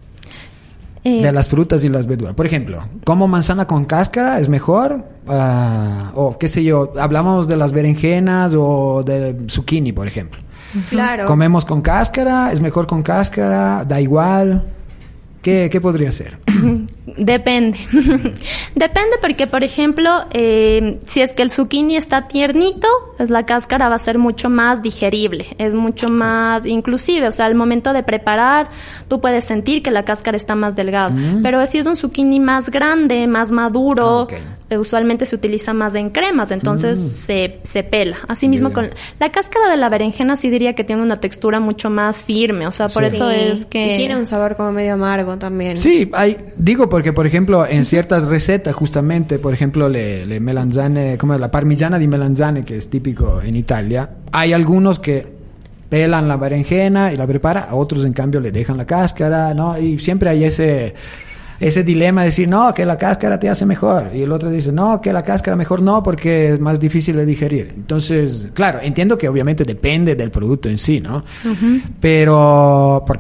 Eh. De las frutas y las verduras. Por ejemplo, ¿como manzana con cáscara es mejor? Uh, o qué sé yo, hablamos de las berenjenas o del zucchini, por ejemplo. Claro. ¿Comemos con cáscara? ¿Es mejor con cáscara? ¿Da igual? ¿Qué, qué podría ser? Depende. Depende porque, por ejemplo, eh, si es que el zucchini está tiernito, pues la cáscara va a ser mucho más digerible, es mucho más inclusive, o sea, al momento de preparar, tú puedes sentir que la cáscara está más delgada. Mm. Pero si es un zucchini más grande, más maduro, okay. eh, usualmente se utiliza más en cremas, entonces mm. se, se pela. Asimismo, yeah. con la cáscara de la berenjena sí diría que tiene una textura mucho más firme, o sea, por sí. eso es que... Y tiene un sabor como medio amargo también. Sí, hay, digo porque, por ejemplo, en ciertas recetas, justamente, por ejemplo, le, le melanzane, como la parmigiana di melanzane, que es típico en Italia, hay algunos que pelan la berenjena y la preparan, a otros, en cambio, le dejan la cáscara, ¿no? Y siempre hay ese... ese dilema de decir, no, que la cáscara te hace mejor. Y el otro dice, no, que la cáscara mejor no, porque es más difícil de digerir. Entonces, claro, entiendo que obviamente depende del producto en sí, ¿no? Uh-huh. Pero, porque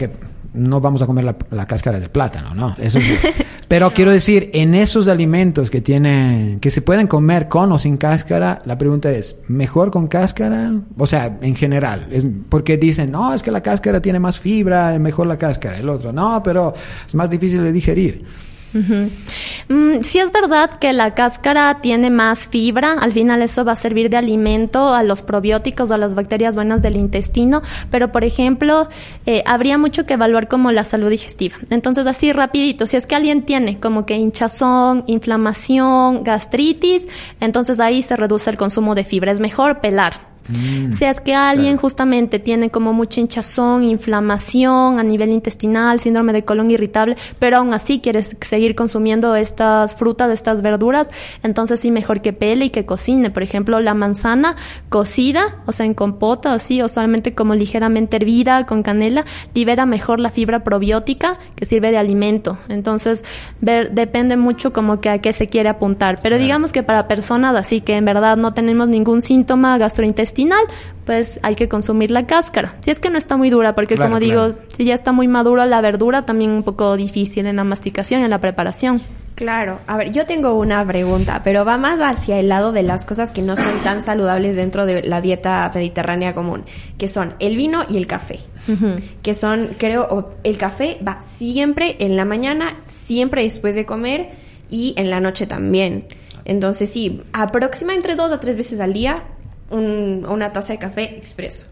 no vamos a comer la, la cáscara del plátano, ¿no? Eso es, pero quiero decir, en esos alimentos que tienen, que se pueden comer con o sin cáscara, la pregunta es, ¿mejor con cáscara? O sea, en general, es porque dicen, no, es que la cáscara tiene más fibra, es mejor la cáscara. El otro, no, pero es más difícil de digerir. Uh-huh. Mm, sí es verdad que la cáscara tiene más fibra, al final eso va a servir de alimento a los probióticos, a las bacterias buenas del intestino, pero por ejemplo, eh, habría mucho que evaluar como la salud digestiva. Entonces así rapidito, si es que alguien tiene como que hinchazón, inflamación, gastritis, entonces ahí se reduce el consumo de fibra, es mejor pelar. Mm, si es que alguien claro. justamente tiene como mucha hinchazón, inflamación a nivel intestinal, síndrome de colon irritable, pero aún así quieres seguir consumiendo estas frutas, estas verduras, entonces sí mejor que pele y que cocine. Por ejemplo, la manzana cocida, o sea, en compota o así, o solamente como ligeramente hervida con canela, libera mejor la fibra probiótica que sirve de alimento. Entonces, ver, depende mucho como que a qué se quiere apuntar. Pero claro. digamos que para personas así que en verdad no tenemos ningún síntoma gastrointestinal, pues hay que consumir la cáscara. Si es que no está muy dura, porque claro, como digo, claro. si ya está muy madura la verdura, también un poco difícil en la masticación y en la preparación. Claro. A ver, yo tengo una pregunta, pero va más hacia el lado de las cosas que no son tan saludables dentro de la dieta mediterránea común, que son el vino y el café. Uh-huh. Que son, creo, el café va siempre en la mañana, siempre después de comer y en la noche también. Entonces sí, aproxima entre dos a tres veces al día Un, una taza de café expreso.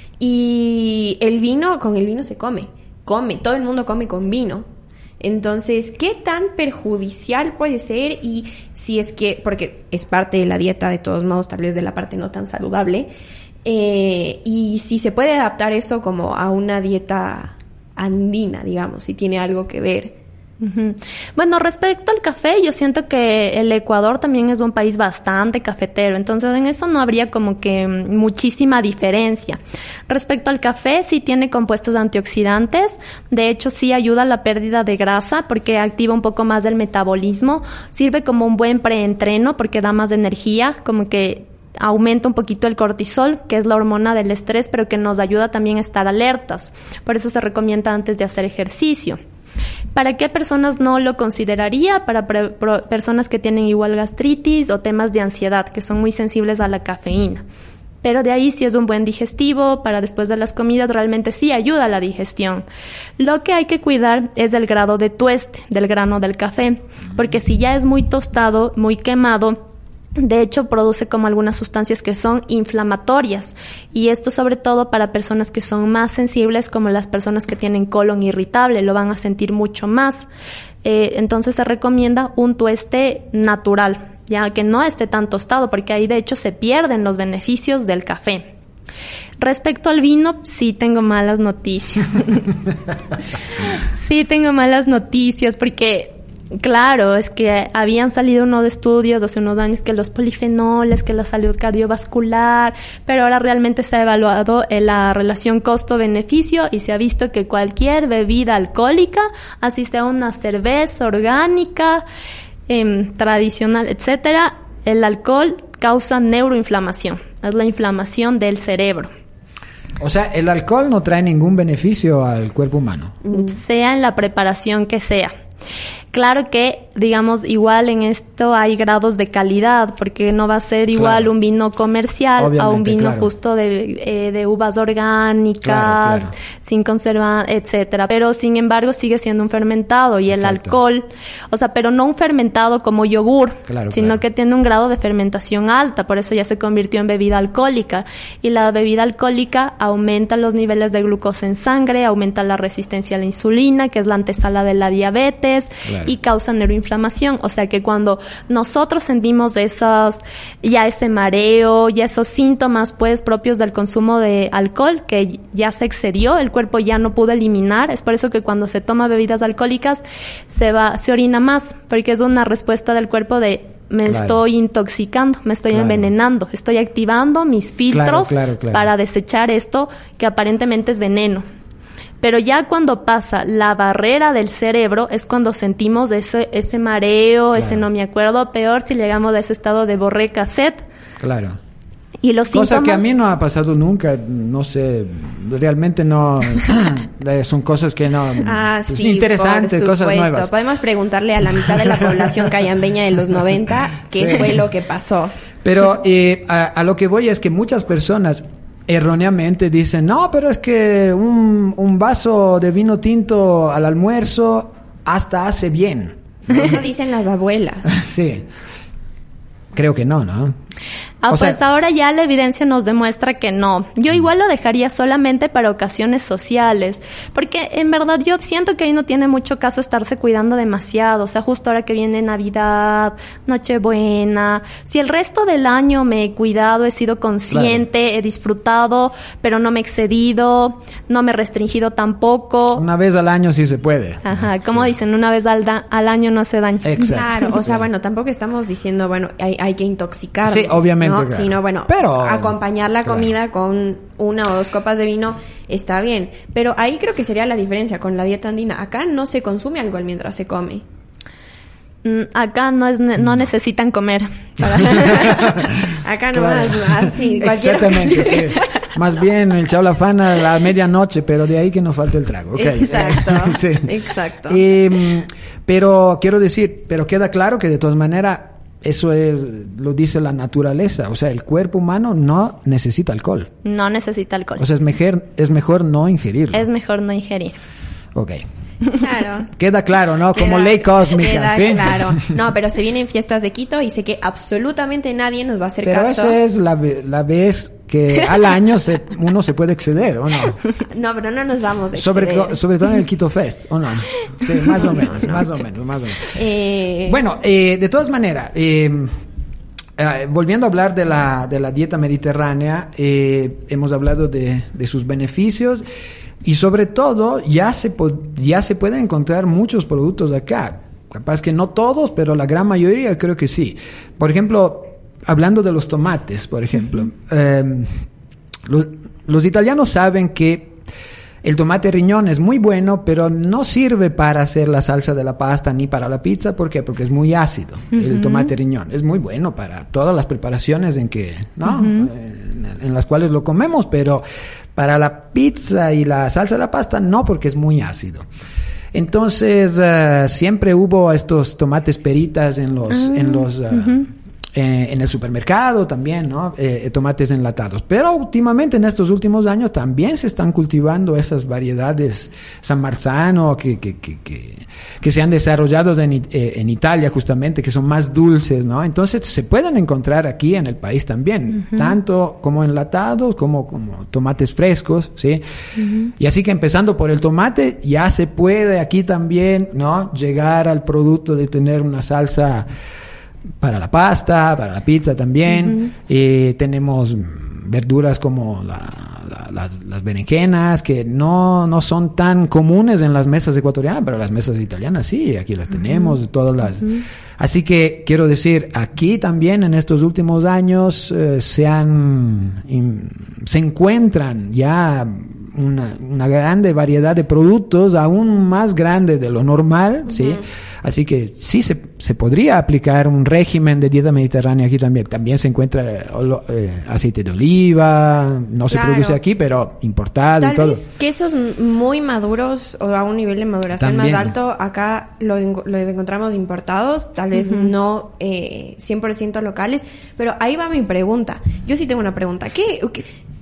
Y el vino, con el vino se come, come, todo el mundo come con vino. Entonces, ¿qué tan perjudicial puede ser? Y si es que, porque es parte de la dieta, de todos modos, tal vez de la parte no tan saludable, eh, y si se puede adaptar eso como a una dieta andina, digamos, si tiene algo que ver. Uh-huh. Bueno, respecto al café, yo siento que el Ecuador también es un país bastante cafetero, entonces en eso no habría como que muchísima diferencia. Respecto al café, sí tiene compuestos antioxidantes, de hecho sí ayuda a la pérdida de grasa porque activa un poco más el metabolismo, sirve como un buen preentreno porque da más energía, como que aumenta un poquito el cortisol, que es la hormona del estrés, pero que nos ayuda también a estar alertas, por eso se recomienda antes de hacer ejercicio. ¿Para qué personas no lo consideraría? Para pre- pro- personas que tienen igual gastritis o temas de ansiedad, que son muy sensibles a la cafeína. Pero de ahí sí es un buen digestivo, para después de las comidas realmente sí ayuda a la digestión. Lo que hay que cuidar es el grado de tueste del grano del café, porque si ya es muy tostado, muy quemado, de hecho, produce como algunas sustancias que son inflamatorias y esto sobre todo para personas que son más sensibles, como las personas que tienen colon irritable, lo van a sentir mucho más. Eh, entonces se recomienda un tueste natural, ya que no esté tan tostado, porque ahí de hecho se pierden los beneficios del café. Respecto al vino, sí tengo malas noticias. sí tengo malas noticias porque... Claro, es que habían salido unos estudios hace unos años que los polifenoles, que la salud cardiovascular, pero ahora realmente se ha evaluado la relación costo-beneficio y se ha visto que cualquier bebida alcohólica, así sea una cerveza orgánica, eh, tradicional, etcétera, el alcohol causa neuroinflamación, es la inflamación del cerebro. O sea, el alcohol no trae ningún beneficio al cuerpo humano. Sea en la preparación que sea. Claro que, digamos, igual en esto hay grados de calidad, porque no va a ser igual claro. un vino comercial Obviamente, a un vino claro. justo de, eh, de uvas orgánicas, claro, claro. sin conservar, etcétera. Pero, sin embargo, sigue siendo un fermentado y el Exacto. alcohol, o sea, pero no un fermentado como yogur, claro, sino claro. que tiene un grado de fermentación alta, por eso ya se convirtió en bebida alcohólica. Y la bebida alcohólica aumenta los niveles de glucosa en sangre, aumenta la resistencia a la insulina, que es la antesala de la diabetes, claro. y causa neuroinflamación, o sea que cuando nosotros sentimos esas, ya ese mareo, ya esos síntomas pues propios del consumo de alcohol, que ya se excedió, el cuerpo ya no pudo eliminar, es por eso que cuando se toma bebidas alcohólicas se va, se orina más, porque es una respuesta del cuerpo de me claro. estoy intoxicando, me estoy claro. envenenando, estoy activando mis filtros claro, claro, claro. para desechar esto que aparentemente es veneno. Pero ya cuando pasa la barrera del cerebro es cuando sentimos ese, ese mareo, claro. ese no me acuerdo, peor si llegamos a ese estado de borré cassette. Claro. Y los Cosa síntomas... que a mí no ha pasado nunca, no sé, realmente no, son cosas que no... Ah, pues, sí, interesantes, por cosas supuesto. nuevas. Podemos preguntarle a la mitad de la población cayambeña de los noventa qué Sí. fue lo que pasó. Pero eh, a, a lo que voy es que muchas personas erróneamente dicen, no, pero es que un, un vaso de vino tinto al almuerzo hasta hace bien. Eso dicen las abuelas. Sí, creo que no, ¿no? Ah, O sea- pues ahora ya la evidencia nos demuestra que no. Yo igual lo dejaría solamente para ocasiones sociales, porque en verdad yo siento que ahí no tiene mucho caso estarse cuidando demasiado. O sea, justo ahora que viene Navidad, Nochebuena, si el resto del año me he cuidado, he sido consciente, Claro. he disfrutado, pero no me he excedido, no me he restringido tampoco. Una vez al año sí se puede. Ajá, como dicen, una vez al, da- al año no hace daño. Exacto. Claro, o sea, bueno, tampoco estamos diciendo, bueno, hay, hay que intoxicarnos. Sí, obviamente, ¿no? claro. Sino, bueno, Pero- acompañar la claro. comida con una o dos copas de vino está bien. Pero ahí creo que sería la diferencia con la dieta andina. Acá no se consume alcohol mientras se come. Mm, acá no es ne- no necesitan comer. para- Acá no Claro. más, así, cualquier Exactamente, ocasión. sí. Más bien el chaulafana a la medianoche, pero de ahí que no falte el trago. Ok. Exacto, Sí. exacto. Eh, pero quiero decir, pero queda claro que de todas maneras eso es, lo dice la naturaleza. O sea, el cuerpo humano no necesita alcohol. No necesita alcohol. O sea, es mejor, es mejor no ingerirlo. Es mejor no ingerir. Ok. Claro. Queda claro, ¿no? Como Queda- ley cósmica, queda ¿sí? claro. No, pero se vienen fiestas de Quito y sé que absolutamente nadie nos va a hacer Pero caso. esa es la, ve- la vez que al año se, uno se puede exceder, ¿o no? No, pero no nos vamos a Sobre, exceder. to- sobre todo en el Quito Fest, ¿o no? Sí, más o menos, más o menos, más o menos. Eh, Bueno, eh, de todas maneras, eh, eh, volviendo a hablar de la, de la dieta mediterránea, eh, hemos hablado de, de sus beneficios y sobre todo ya se, po- ya se pueden encontrar muchos productos acá. Capaz que no todos, pero la gran mayoría creo que sí. Por ejemplo, hablando de los tomates, por ejemplo, eh, los, los italianos saben que el tomate riñón es muy bueno, pero no sirve para hacer la salsa de la pasta ni para la pizza. ¿Por qué? Porque es muy ácido. El tomate riñón es muy bueno para todas las preparaciones en que, ¿no? en, en las cuales lo comemos, pero para la pizza y la salsa de la pasta no, porque es muy ácido. Entonces eh, siempre hubo estos tomates peritas en los, en los eh, eh, en el supermercado también, ¿no? Eh, tomates enlatados. Pero últimamente, en estos últimos años, también se están cultivando esas variedades San Marzano que, que, que, que, que se han desarrollado en, eh, en Italia justamente, que son más dulces, ¿no? Entonces se pueden encontrar aquí en el país también, uh-huh. tanto como enlatados como, como tomates frescos, ¿sí? Uh-huh. Y así que empezando por el tomate, ya se puede aquí también, ¿no? Llegar al producto de tener una salsa para la pasta, para la pizza también. Uh-huh. Eh, tenemos verduras como la, la, las, las berenjenas, que no, no son tan comunes en las mesas ecuatorianas, pero las mesas italianas sí, aquí las tenemos, uh-huh. todas las... Uh-huh. Así que quiero decir, aquí también en estos últimos años eh, se han, in, se encuentran ya una, una grande variedad de productos, aún más grande de lo normal, uh-huh. ¿sí? Así que sí se, se podría aplicar un régimen de dieta mediterránea aquí también. También se encuentra eh, aceite de oliva, no se claro. produce aquí, pero importado Tal y todo. vez quesos muy maduros o a un nivel de maduración también. más alto, acá los lo encontramos importados, tal vez uh-huh. no eh, cien por ciento locales, pero ahí va mi pregunta. Yo sí tengo una pregunta. ¿Qué...? qué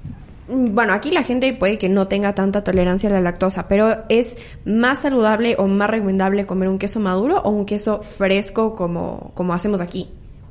Bueno, aquí la gente puede que no tenga tanta tolerancia a la lactosa, pero ¿es más saludable o más recomendable comer un queso maduro o un queso fresco como, como hacemos aquí?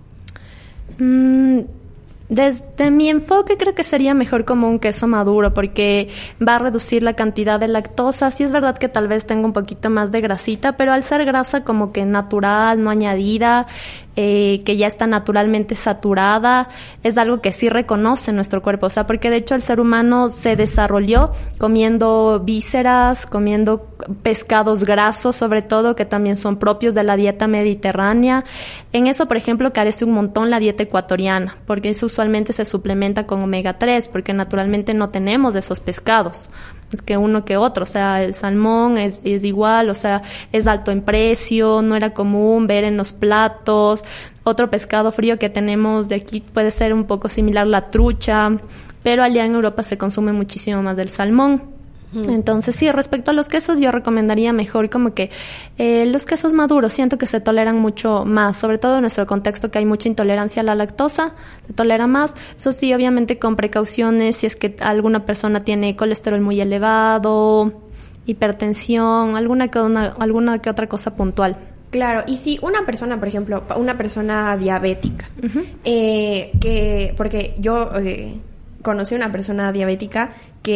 Mm, desde mi enfoque creo que sería mejor como un queso maduro porque va a reducir la cantidad de lactosa. Sí es verdad que tal vez tenga un poquito más de grasita, pero al ser grasa como que natural, no añadida, eh, que ya está naturalmente saturada, es algo que sí reconoce nuestro cuerpo. O sea, porque de hecho el ser humano se desarrolló comiendo vísceras, comiendo pescados grasos sobre todo, que también son propios de la dieta mediterránea. En eso, por ejemplo, carece un montón la dieta ecuatoriana, porque eso usualmente se suplementa con omega tres, porque naturalmente no tenemos esos pescados. que uno que otro. O sea, el salmón es, es igual, o sea, es alto en precio, no era común ver en los platos. Otro pescado frío que tenemos de aquí puede ser un poco similar la trucha, pero allá en Europa se consume muchísimo más del salmón. Entonces, sí, respecto a los quesos, yo recomendaría mejor como que eh, los quesos maduros, siento que se toleran mucho más, sobre todo en nuestro contexto que hay mucha intolerancia a la lactosa, se tolera más. Eso sí, obviamente con precauciones, si es que alguna persona tiene colesterol muy elevado, hipertensión, alguna que, una, alguna que otra cosa puntual. Claro, y si una persona, por ejemplo, una persona diabética, uh-huh. eh, que, porque yo... Eh, conocí a una persona diabética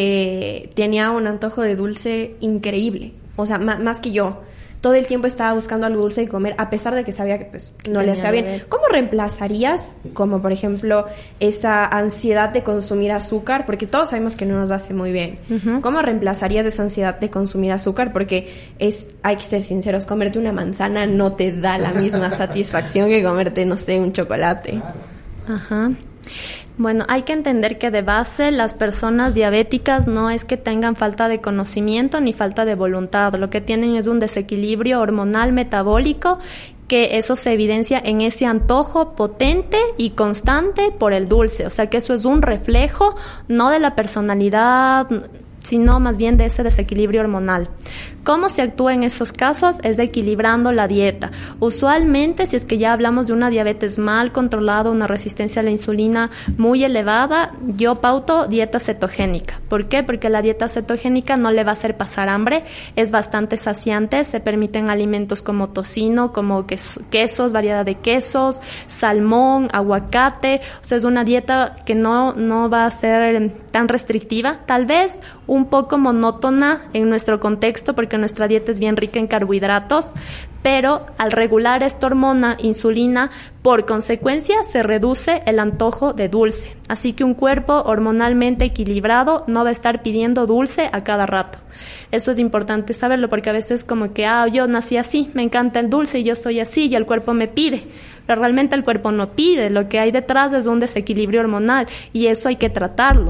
que tenía un antojo de dulce increíble, o sea, m- más que yo. Todo el tiempo estaba buscando algo dulce de comer, a pesar de que sabía que pues no le hacía bien. ¿Cómo reemplazarías, como por ejemplo, esa ansiedad de consumir azúcar? Porque todos sabemos que no nos hace muy bien. Uh-huh. ¿Cómo reemplazarías esa ansiedad de consumir azúcar? Porque es, hay que ser sinceros, comerte una manzana no te da la misma satisfacción que comerte, no sé, un chocolate. Ajá. Bueno, hay que entender que de base las personas diabéticas no es que tengan falta de conocimiento ni falta de voluntad, lo que tienen es un desequilibrio hormonal metabólico, que eso se evidencia en ese antojo potente y constante por el dulce, o sea que eso es un reflejo no de la personalidad, sino más bien de ese desequilibrio hormonal. ¿Cómo se actúa en esos casos? Es equilibrando la dieta. Usualmente, si es que ya hablamos de una diabetes mal controlada, una resistencia a la insulina muy elevada, yo pauto dieta cetogénica. ¿Por qué? Porque la dieta cetogénica no le va a hacer pasar hambre, es bastante saciante, se permiten alimentos como tocino, como queso, quesos, variedad de quesos, salmón, aguacate. O sea, es una dieta que no, no va a ser tan restrictiva, tal vez un poco monótona en nuestro contexto, porque nuestra dieta es bien rica en carbohidratos, pero al regular esta hormona, insulina, por consecuencia se reduce el antojo de dulce. Así que un cuerpo hormonalmente equilibrado no va a estar pidiendo dulce a cada rato. Eso es importante saberlo, porque a veces como que, ah, yo nací así, me encanta el dulce y yo soy así y el cuerpo me pide. Pero realmente el cuerpo no pide, lo que hay detrás es un desequilibrio hormonal y eso hay que tratarlo.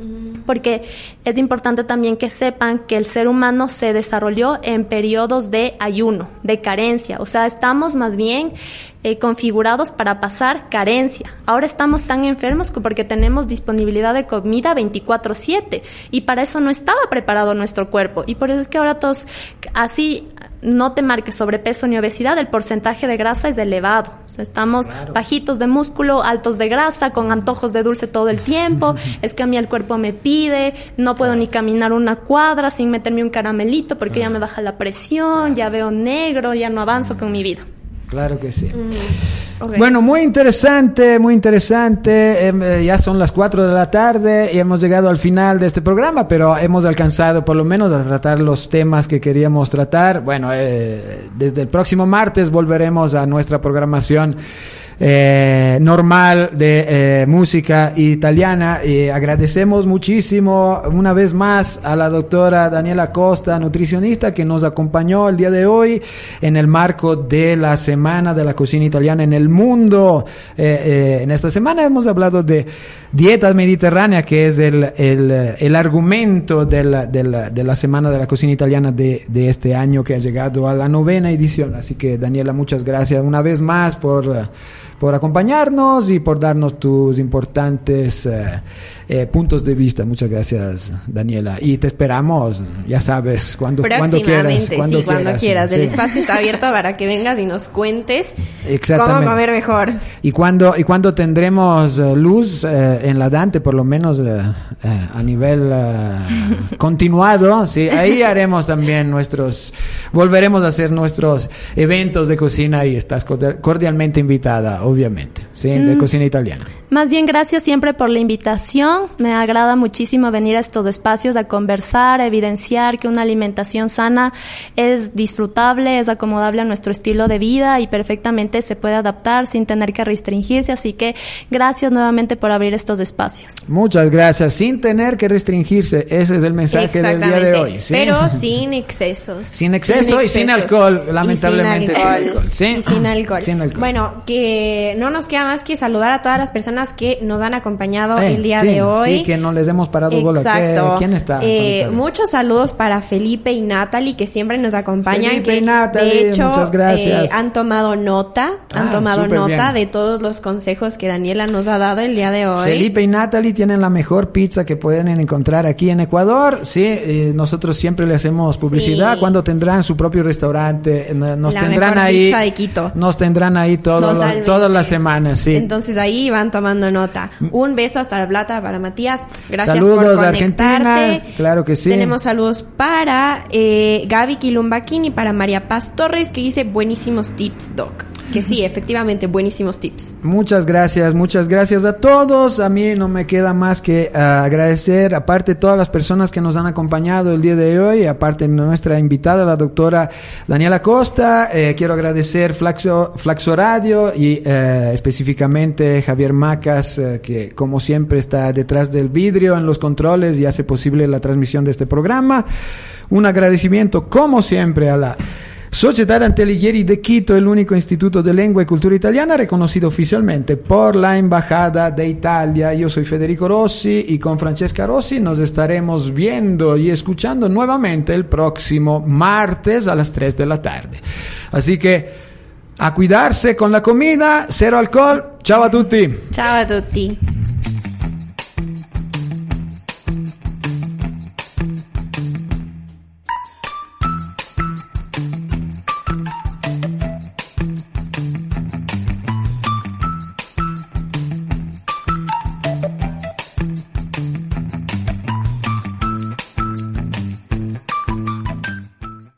Porque es importante también que sepan que el ser humano se desarrolló en periodos de ayuno, de carencia. O sea, estamos más bien eh, configurados para pasar carencia. Ahora estamos tan enfermos porque tenemos disponibilidad de comida veinticuatro siete y para eso no estaba preparado nuestro cuerpo. Y por eso es que ahora todos, así no te marques sobrepeso ni obesidad, el porcentaje de grasa es elevado. O sea, estamos claro. bajitos de músculo, altos de grasa, con antojos de dulce todo el tiempo. Es que a mí el cuerpo me pide, no puedo ni caminar una cuadra sin meterme un caramelito porque ya me baja la presión, ya veo negro, ya no avanzo con mi vida. Claro que sí. Mm, okay. Bueno, muy interesante, muy interesante. Eh, ya son las cuatro de la tarde y hemos llegado al final de este programa, pero hemos alcanzado por lo menos a tratar los temas que queríamos tratar. Bueno, eh, desde el próximo martes volveremos a nuestra programación Eh, normal de eh, música italiana. Y agradecemos muchísimo una vez más a la doctora Daniela Costa, nutricionista, que nos acompañó el día de hoy en el marco de la Semana de la Cocina Italiana en el Mundo. Eh, eh, en esta semana hemos hablado de dieta mediterránea, que es el, el, el argumento de la, de, la, de la Semana de la Cocina Italiana de, de este año, que ha llegado a la novena edición. Así que, Daniela, muchas gracias una vez más por... por acompañarnos y por darnos tus importantes eh, eh, puntos de vista. Muchas gracias, Daniela. Y te esperamos, ya sabes, cuando, cuando quieras. Cuando sí, cuando quieras. quieras. El sí. espacio está abierto para que vengas y nos cuentes cómo comer mejor. Y cuando, y cuando tendremos uh, luz eh, en la Dante, por lo menos uh, uh, a nivel uh, continuado, sí, ahí haremos también nuestros, volveremos a hacer nuestros eventos de cocina y estás cordialmente invitada, obviamente, sí, de mm. cocina italiana. Más bien, gracias siempre por la invitación. Me agrada muchísimo venir a estos espacios a conversar, a evidenciar que una alimentación sana es disfrutable, es acomodable a nuestro estilo de vida y perfectamente se puede adaptar sin tener que restringirse. Así que gracias nuevamente por abrir estos espacios. Muchas gracias. Sin tener que restringirse, ese es el mensaje del día de hoy. ¿Sí? Pero sin excesos. Sin exceso sin y sin alcohol, lamentablemente. Y sin alcohol. Sin alcohol. ¿Sí? Y sin alcohol. Sin alcohol. Bueno, que no nos queda más que saludar a todas las personas personas que nos han acompañado Eh, el día sí, de hoy. Sí, que no les hemos parado bola. Exacto. ¿Qué- ¿Quién está? Eh, muchos saludos para Felipe y Natalie, que siempre nos acompañan. Felipe que y Natalie, de hecho, muchas gracias. eh, han tomado nota, han Ah, tomado súper nota bien. de todos los consejos que Daniela nos ha dado el día de hoy. Felipe y Natalie tienen la mejor pizza que pueden encontrar aquí en Ecuador. Sí, eh, nosotros siempre le hacemos publicidad. Sí. Cuando tendrán su propio restaurante, eh, nos La tendrán mejor ahí. pizza de Quito. Nos tendrán ahí todo lo- Totalmente. todas las semanas, sí. Entonces ahí van tomando nota. Un beso hasta La Plata para Matías. Gracias Saludos por a conectarte. Argentina, claro que sí. Tenemos saludos para eh, Gaby Quilumbaquín y para María Paz Torres, que dice buenísimos tips, Doc. Que sí, efectivamente, buenísimos tips. Muchas gracias, muchas gracias a todos. A mí no me queda más que uh, agradecer, aparte de todas las personas que nos han acompañado el día de hoy, aparte de nuestra invitada, la doctora Daniela Costa, eh, quiero agradecer Flaxo, Flaxo Radio y eh, específicamente Javier Macas, eh, que como siempre está detrás del vidrio en los controles y hace posible la transmisión de este programa. Un agradecimiento, como siempre, a la Sociedad Antelighieri de Quito, el único instituto de lengua y cultura italiana reconocido oficialmente por la Embajada de Italia. Yo soy Federico Rossi y con Francesca Rossi nos estaremos viendo y escuchando nuevamente el próximo martes a las tres de la tarde. Así que a cuidarse con la comida, cero alcohol. Ciao a tutti. Ciao a tutti.